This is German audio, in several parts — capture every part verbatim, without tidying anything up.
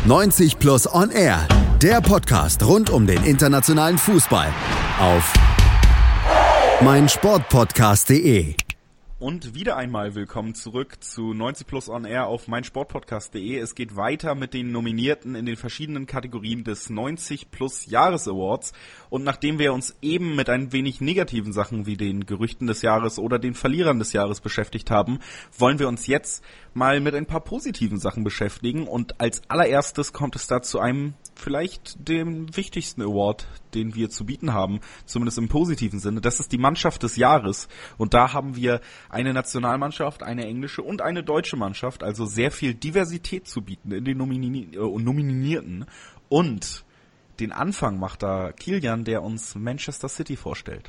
neunzig Plus On Air, der Podcast rund um den internationalen Fußball auf meinsportpodcast punkt de. Und wieder einmal willkommen zurück zu neunzig Plus On Air auf meinsportpodcast punkt de. Es geht weiter mit den Nominierten in den verschiedenen Kategorien des neunzig Plus Jahres Awards. Und nachdem wir uns eben mit ein wenig negativen Sachen wie den Gerüchten des Jahres oder den Verlierern des Jahres beschäftigt haben, wollen wir uns jetzt mal mit ein paar positiven Sachen beschäftigen. Und als allererstes kommt es da zu einem vielleicht dem wichtigsten Award, den wir zu bieten haben, zumindest im positiven Sinne. Das ist die Mannschaft des Jahres. Und da haben wir eine Nationalmannschaft, eine englische und eine deutsche Mannschaft, also sehr viel Diversität zu bieten in den Nomini- äh, Nominierten. Und den Anfang macht da Kilian, der uns Manchester City vorstellt.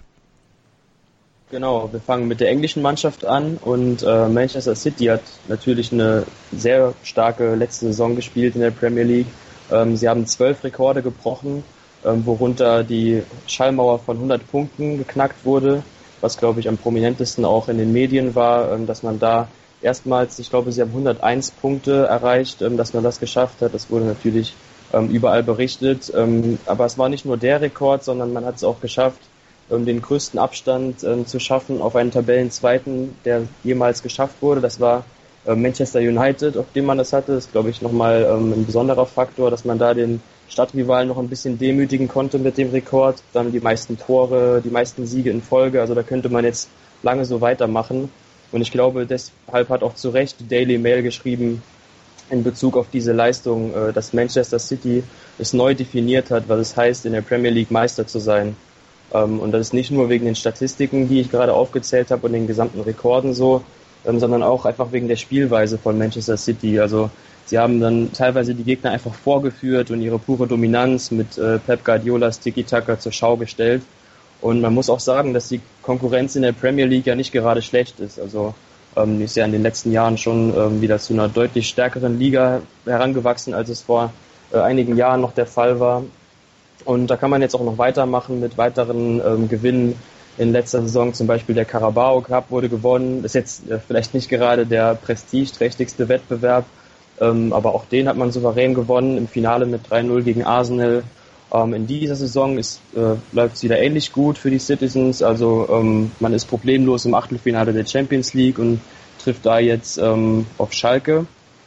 Genau, wir fangen mit der englischen Mannschaft an und äh, Manchester City hat natürlich eine sehr starke letzte Saison gespielt in der Premier League. Ähm, sie haben zwölf Rekorde gebrochen, ähm, worunter die Schallmauer von hundert Punkten geknackt wurde, was, glaube ich, am prominentesten auch in den Medien war, ähm, dass man da erstmals, ich glaube, sie haben hunderteins Punkte erreicht, ähm, dass man das geschafft hat. Das wurde natürlich ähm, überall berichtet, ähm, aber es war nicht nur der Rekord, sondern man hat es auch geschafft, ähm, den größten Abstand ähm, zu schaffen auf einen Tabellenzweiten, der jemals geschafft wurde. Das war Manchester United, auf dem man das hatte, ist, glaube ich, nochmal ähm, ein besonderer Faktor, dass man da den Stadtrivalen noch ein bisschen demütigen konnte mit dem Rekord. Dann die meisten Tore, die meisten Siege in Folge, also da könnte man jetzt lange so weitermachen. Und ich glaube, deshalb hat auch zu Recht die Daily Mail geschrieben, in Bezug auf diese Leistung, äh, dass Manchester City es neu definiert hat, was es heißt, in der Premier League Meister zu sein. Ähm, und das ist nicht nur wegen den Statistiken, die ich gerade aufgezählt habe und den gesamten Rekorden so, sondern auch einfach wegen der Spielweise von Manchester City. Also sie haben dann teilweise die Gegner einfach vorgeführt und ihre pure Dominanz mit äh, Pep Guardiolas Tiki-Taka zur Schau gestellt. Und man muss auch sagen, dass die Konkurrenz in der Premier League ja nicht gerade schlecht ist. Also ähm, ist ja in den letzten Jahren schon ähm, wieder zu einer deutlich stärkeren Liga herangewachsen, als es vor äh, einigen Jahren noch der Fall war. Und da kann man jetzt auch noch weitermachen mit weiteren ähm, Gewinnen. In letzter Saison zum Beispiel der Carabao Cup wurde gewonnen. Das ist jetzt äh, vielleicht nicht gerade der prestigeträchtigste Wettbewerb, ähm, aber auch den hat man souverän gewonnen im Finale mit drei null gegen Arsenal. Ähm, in dieser Saison ist, äh, läuft es wieder ähnlich gut für die Citizens. Also ähm, man ist problemlos im Achtelfinale der Champions League und trifft da jetzt ähm, auf Schalke.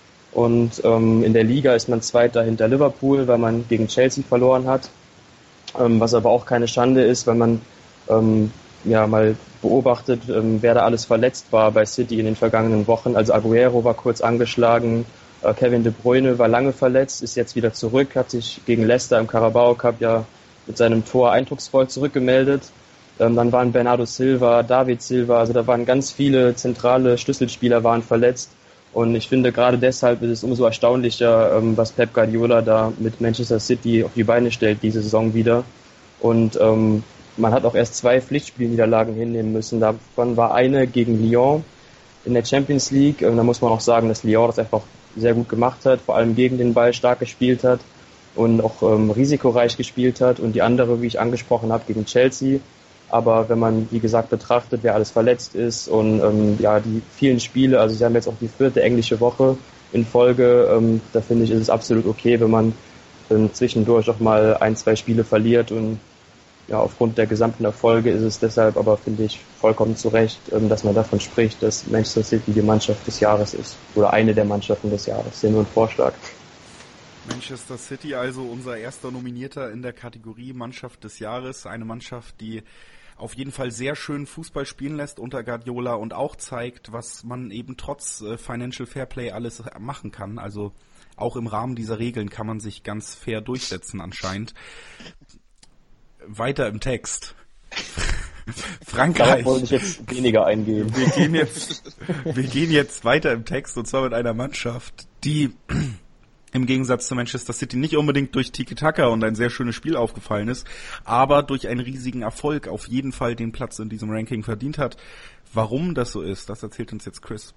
Und ähm, in der Liga ist man Zweiter hinter Liverpool, weil man gegen Chelsea verloren hat. Ähm, was aber auch keine Schande ist, weil man Ähm, ja, mal beobachtet, ähm, wer da alles verletzt war bei City in den vergangenen Wochen. Also Aguero war kurz angeschlagen, äh, Kevin De Bruyne war lange verletzt, ist jetzt wieder zurück, hat sich gegen Leicester im Carabao Cup ja mit seinem Tor eindrucksvoll zurückgemeldet. Ähm, dann waren Bernardo Silva, David Silva, also da waren ganz viele zentrale Schlüsselspieler waren verletzt. Und ich finde, gerade deshalb ist es umso erstaunlicher, ähm, was Pep Guardiola da mit Manchester City auf die Beine stellt, diese Saison wieder. Und ähm, man hat auch erst zwei Pflichtspielniederlagen hinnehmen müssen. Davon war eine gegen Lyon in der Champions League. Und da muss man auch sagen, dass Lyon das einfach sehr gut gemacht hat, vor allem gegen den Ball stark gespielt hat und auch ähm, risikoreich gespielt hat. Und die andere, wie ich angesprochen habe, gegen Chelsea. Aber wenn man, wie gesagt, betrachtet, wer alles verletzt ist und ähm, ja die vielen Spiele, also sie haben jetzt auch die vierte englische Woche in Folge, ähm, da finde ich, ist es absolut okay, wenn man ähm, zwischendurch auch mal ein, zwei Spiele verliert. Und ja, aufgrund der gesamten Erfolge ist es deshalb aber, finde ich, vollkommen zu Recht, dass man davon spricht, dass Manchester City die Mannschaft des Jahres ist. Oder eine der Mannschaften des Jahres. Das ist ja nur ein Vorschlag. Manchester City also unser erster Nominierter in der Kategorie Mannschaft des Jahres. Eine Mannschaft, die auf jeden Fall sehr schön Fußball spielen lässt unter Guardiola und auch zeigt, was man eben trotz äh, Financial Fairplay alles machen kann. Also auch im Rahmen dieser Regeln kann man sich ganz fair durchsetzen anscheinend. Weiter im Text. Frankreich. Darauf wollte ich jetzt weniger eingehen. Wir gehen jetzt, wir gehen jetzt weiter im Text und zwar mit einer Mannschaft, die im Gegensatz zu Manchester City nicht unbedingt durch Tiki-Taka und ein sehr schönes Spiel aufgefallen ist, aber durch einen riesigen Erfolg auf jeden Fall den Platz in diesem Ranking verdient hat. Warum das so ist, das erzählt uns jetzt Chris.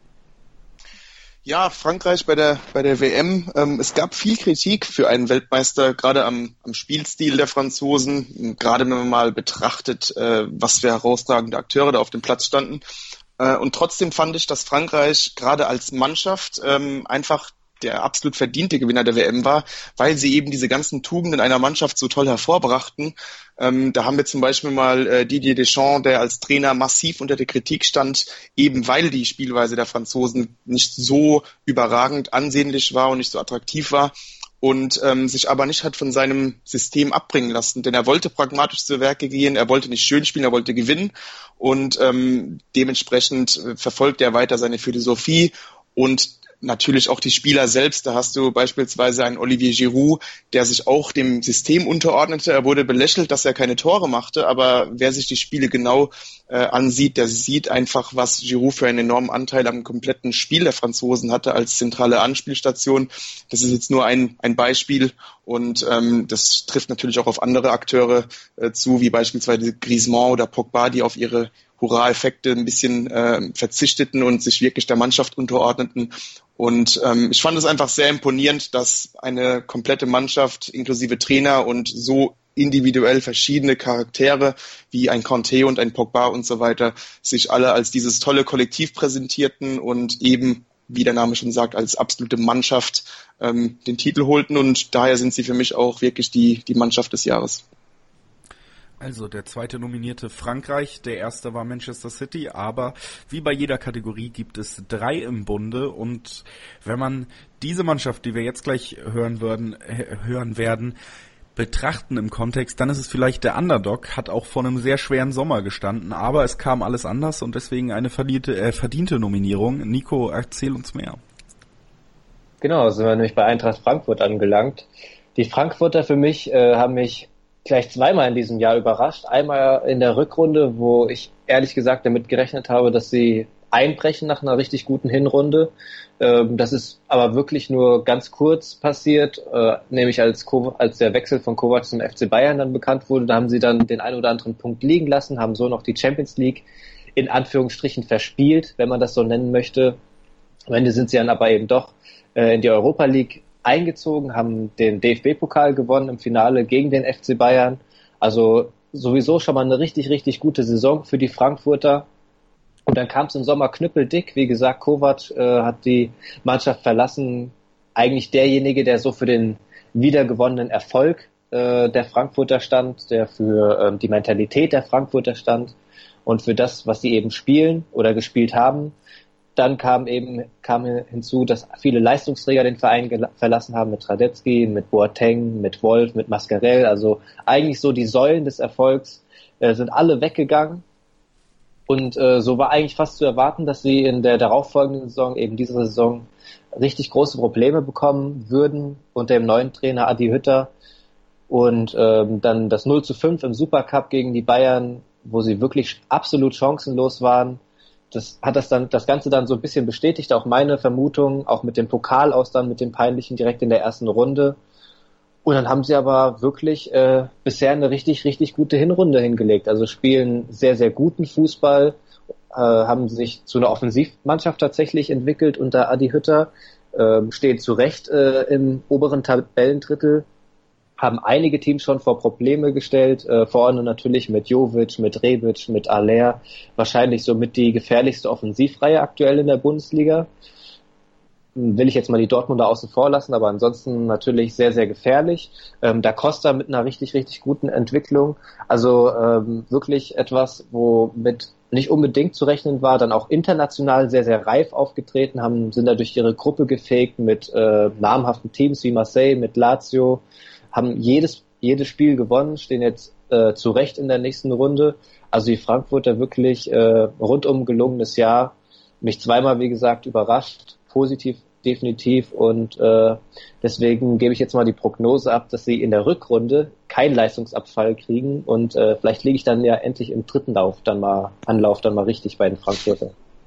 Ja, Frankreich bei der bei der W M. Ähm, es gab viel Kritik für einen Weltmeister, gerade am, am Spielstil der Franzosen. Gerade wenn man mal betrachtet, äh, was für herausragende Akteure da auf dem Platz standen. Äh, und trotzdem fand ich, dass Frankreich gerade als Mannschaft ähm, einfach der absolut verdiente Gewinner der W M war, weil sie eben diese ganzen Tugenden einer Mannschaft so toll hervorbrachten. Ähm, da haben wir zum Beispiel mal äh, Didier Deschamps, der als Trainer massiv unter der Kritik stand, eben weil die Spielweise der Franzosen nicht so überragend ansehnlich war und nicht so attraktiv war. Und ähm, sich aber nicht hat von seinem System abbringen lassen. Denn er wollte pragmatisch zu Werke gehen, er wollte nicht schön spielen, er wollte gewinnen. Und ähm, dementsprechend verfolgt er weiter seine Philosophie und natürlich auch die Spieler selbst. Da hast du beispielsweise einen Olivier Giroud, der sich auch dem System unterordnete. Er wurde belächelt, dass er keine Tore machte, aber wer sich die Spiele genau äh, ansieht, der sieht einfach, was Giroud für einen enormen Anteil am kompletten Spiel der Franzosen hatte als zentrale Anspielstation. Das ist jetzt nur ein ein Beispiel und ähm, das trifft natürlich auch auf andere Akteure äh, zu, wie beispielsweise Griezmann oder Pogba, die auf ihre Hurra-Effekte ein bisschen äh, verzichteten und sich wirklich der Mannschaft unterordneten. Und ähm, ich fand es einfach sehr imponierend, dass eine komplette Mannschaft inklusive Trainer und so individuell verschiedene Charaktere wie ein Kanté und ein Pogba und so weiter sich alle als dieses tolle Kollektiv präsentierten und eben, wie der Name schon sagt, als absolute Mannschaft ähm, den Titel holten. Und daher sind sie für mich auch wirklich die, die Mannschaft des Jahres. Also der zweite nominierte Frankreich, der erste war Manchester City, aber wie bei jeder Kategorie gibt es drei im Bunde und wenn man diese Mannschaft, die wir jetzt gleich hören würden, hören werden, betrachten im Kontext, dann ist es vielleicht der Underdog, hat auch vor einem sehr schweren Sommer gestanden, aber es kam alles anders und deswegen eine verdiente, äh, verdiente Nominierung. Nico, erzähl uns mehr. Genau, sind wir nämlich bei Eintracht Frankfurt angelangt. Die Frankfurter für mich äh, haben mich gleich zweimal in diesem Jahr überrascht. Einmal in der Rückrunde, wo ich ehrlich gesagt damit gerechnet habe, dass sie einbrechen nach einer richtig guten Hinrunde. Ähm, das ist aber wirklich nur ganz kurz passiert, äh, nämlich als, Ko- als der Wechsel von Kovac zum F C Bayern dann bekannt wurde. Da haben sie dann den einen oder anderen Punkt liegen lassen, haben so noch die Champions League in Anführungsstrichen verspielt, wenn man das so nennen möchte. Am Ende sind sie dann aber eben doch äh, in die Europa League eingezogen, haben den D F B-Pokal gewonnen im Finale gegen den F C Bayern. Also sowieso schon mal eine richtig, richtig gute Saison für die Frankfurter. Und dann kam es im Sommer knüppeldick. Wie gesagt, Kovac äh, hat die Mannschaft verlassen. Eigentlich derjenige, der so für den wiedergewonnenen Erfolg äh, der Frankfurter stand, der für äh, die Mentalität der Frankfurter stand und für das, was sie eben spielen oder gespielt haben. Dann kam eben kam hinzu, dass viele Leistungsträger den Verein gel- verlassen haben, mit Radetzky, mit Boateng, mit Wolf, mit Mascarell. Also eigentlich so die Säulen des Erfolgs äh, sind alle weggegangen. Und äh, so war eigentlich fast zu erwarten, dass sie in der darauffolgenden Saison, eben diese Saison, richtig große Probleme bekommen würden unter dem neuen Trainer Adi Hütter. Und ähm, dann das null zu fünf im Supercup gegen die Bayern, wo sie wirklich absolut chancenlos waren. Das hat das dann, das Ganze dann so ein bisschen bestätigt, auch meine Vermutung, auch mit dem Pokal aus dann, mit dem Peinlichen direkt in der ersten Runde. Und dann haben sie aber wirklich äh, bisher eine richtig, richtig gute Hinrunde hingelegt. Also spielen sehr, sehr guten Fußball, äh, haben sich zu einer Offensivmannschaft tatsächlich entwickelt unter Adi Hütter, äh, stehen zu Recht äh, im oberen Tabellendrittel, haben einige Teams schon vor Probleme gestellt, äh, vorne natürlich mit Jovic, mit Rebic, mit Aller, wahrscheinlich somit die gefährlichste Offensivreihe aktuell in der Bundesliga. Will ich jetzt mal die Dortmunder außen vor lassen, aber ansonsten natürlich sehr, sehr gefährlich. Ähm, Da Costa mit einer richtig, richtig guten Entwicklung. Also ähm, wirklich etwas, womit nicht unbedingt zu rechnen war, dann auch international sehr, sehr reif aufgetreten, haben, sind da durch ihre Gruppe gefegt mit äh, namhaften Teams wie Marseille, mit Lazio, haben jedes jedes Spiel gewonnen, stehen jetzt äh, zu Recht in der nächsten Runde. Also die Frankfurter wirklich äh, rundum gelungenes Jahr. Mich zweimal, wie gesagt, überrascht. Positiv definitiv und äh, deswegen gebe ich jetzt mal die Prognose ab, dass sie in der Rückrunde keinen Leistungsabfall kriegen und äh, vielleicht liege ich dann ja endlich im dritten Lauf dann mal Anlauf dann mal richtig bei den Frankfurtern.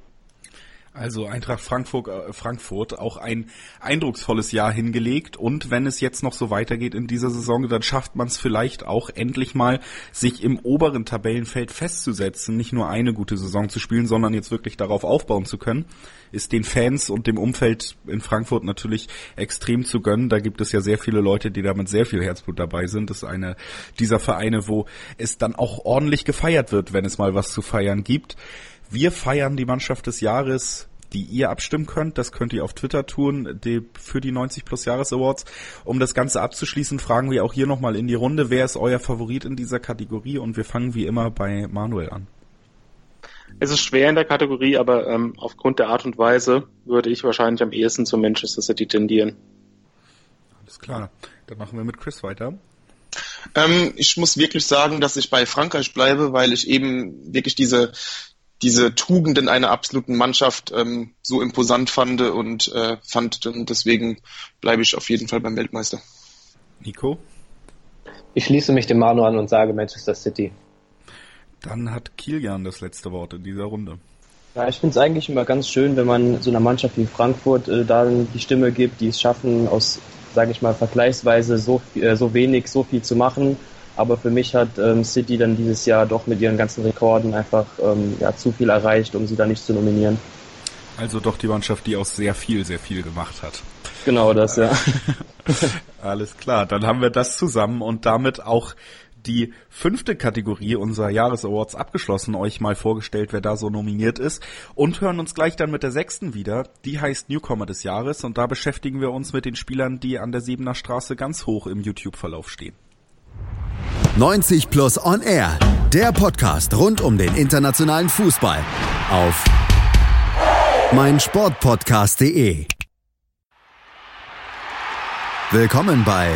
Also Eintracht Frankfurt, äh, Frankfurt auch ein eindrucksvolles Jahr hingelegt und wenn es jetzt noch so weitergeht in dieser Saison, dann schafft man es vielleicht auch endlich mal, sich im oberen Tabellenfeld festzusetzen, nicht nur eine gute Saison zu spielen, sondern jetzt wirklich darauf aufbauen zu können. Ist den Fans und dem Umfeld in Frankfurt natürlich extrem zu gönnen. Da gibt es ja sehr viele Leute, die da mit sehr viel Herzblut dabei sind. Das ist einer dieser Vereine, wo es dann auch ordentlich gefeiert wird, wenn es mal was zu feiern gibt. Wir feiern die Mannschaft des Jahres die ihr abstimmen könnt. Das könnt ihr auf Twitter tun, die, für die neunzig Plus Jahres Awards. Um das Ganze abzuschließen, fragen wir auch hier nochmal in die Runde, wer ist euer Favorit in dieser Kategorie? Und wir fangen wie immer bei Manuel an. Es ist schwer in der Kategorie, aber ähm, aufgrund der Art und Weise würde ich wahrscheinlich am ehesten zu Manchester City tendieren. Alles klar, dann machen wir mit Chris weiter. Ähm, ich muss wirklich sagen, dass ich bei Frankreich bleibe, weil ich eben wirklich diese diese Tugenden einer absoluten Mannschaft ähm, so imposant fand und äh, fand und deswegen bleibe ich auf jeden Fall beim Weltmeister. Nico? Ich schließe mich dem Manu an und sage Manchester City. Dann hat Kilian das letzte Wort in dieser Runde. Ja, ich finde es eigentlich immer ganz schön, wenn man so einer Mannschaft wie Frankfurt äh, da die Stimme gibt, die es schaffen, aus, sage ich mal, vergleichsweise so, äh, so wenig, so viel zu machen. Aber für mich hat ähm, City dann dieses Jahr doch mit ihren ganzen Rekorden einfach ähm, ja, zu viel erreicht, um sie da nicht zu nominieren. Also doch die Mannschaft, die auch sehr viel, sehr viel gemacht hat. Genau das, ja. Alles klar, dann haben wir das zusammen und damit auch die fünfte Kategorie unserer Jahresawards abgeschlossen, euch mal vorgestellt, wer da so nominiert ist und hören uns gleich dann mit der sechsten wieder. Die heißt Newcomer des Jahres und da beschäftigen wir uns mit den Spielern, die an der Sebener Straße ganz hoch im YouTube-Verlauf stehen. neunzig Plus On Air, der Podcast rund um den internationalen Fußball auf meinsportpodcast punkt de. Willkommen bei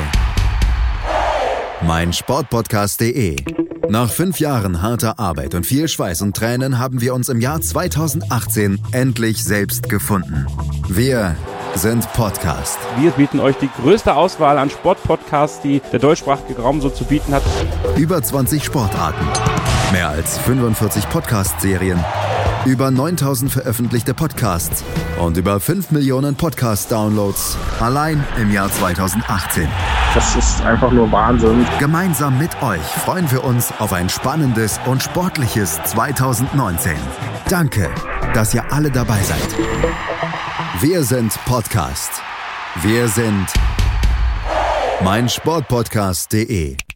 meinsportpodcast punkt de. Nach fünf Jahren harter Arbeit und viel Schweiß und Tränen haben wir uns im Jahr zweitausendachtzehn endlich selbst gefunden. Wir sind Podcast. Wir bieten euch die größte Auswahl an Sportpodcasts, die der deutschsprachige Raum so zu bieten hat. Über zwanzig Sportarten, mehr als fünfundvierzig Podcast-Serien, über neuntausend veröffentlichte Podcasts und über fünf Millionen Podcast-Downloads allein im Jahr zweitausendachtzehn. Das ist einfach nur Wahnsinn. Gemeinsam mit euch freuen wir uns auf ein spannendes und sportliches zweitausendneunzehn. Danke, dass ihr alle dabei seid. Wir sind Podcast. Wir sind meinsportpodcast punkt de.